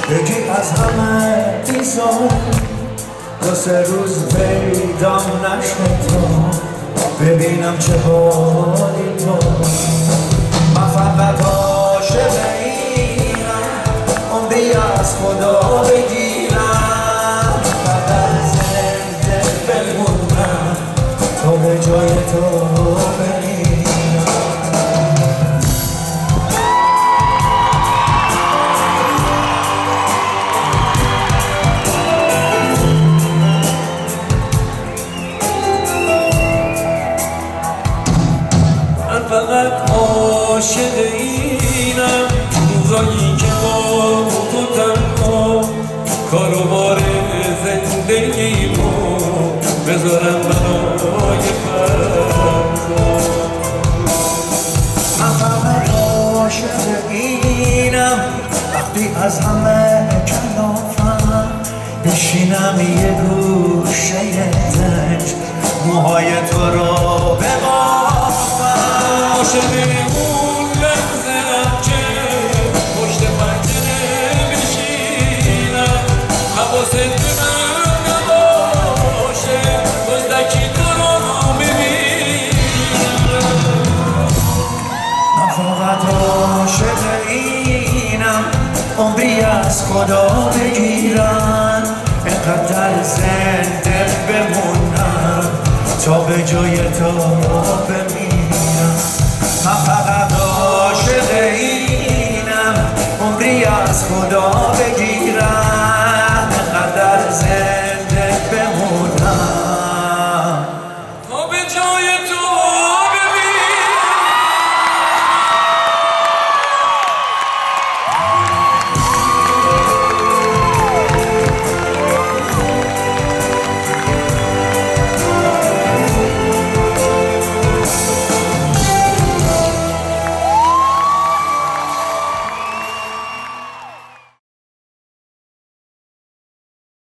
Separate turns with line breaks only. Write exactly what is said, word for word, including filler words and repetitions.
یکی از همه بیزار دو سه روز پیدام نشد تو ببینم چه حالی تو. من فقط عاشق اینم عمری از خدا بگیرم، فقط زنده بمونم تا به جای تو بمیرم.
فقط عاشق اینم روزایی که با تو تنها کاروبار زندگیمو بذارم برای فردا.
من فقط عاشق اینم وقتی از همه کلافم بشینم یه گوشه تنج موهای تو رو ببافم.
عاشق اون لحظه‌ام که پشت پنجره بشینم حواست به من نباشه دزدکی تو رو ببینم.
من فقط عاشق اینم عمری از خدا بگیرم، اینقدر زنده بمونم تا به جای تو بمیرم. من فقط عاشق اینم عمری از خدا بگیرم، اینقدر زنده بمونم
تا به جای تو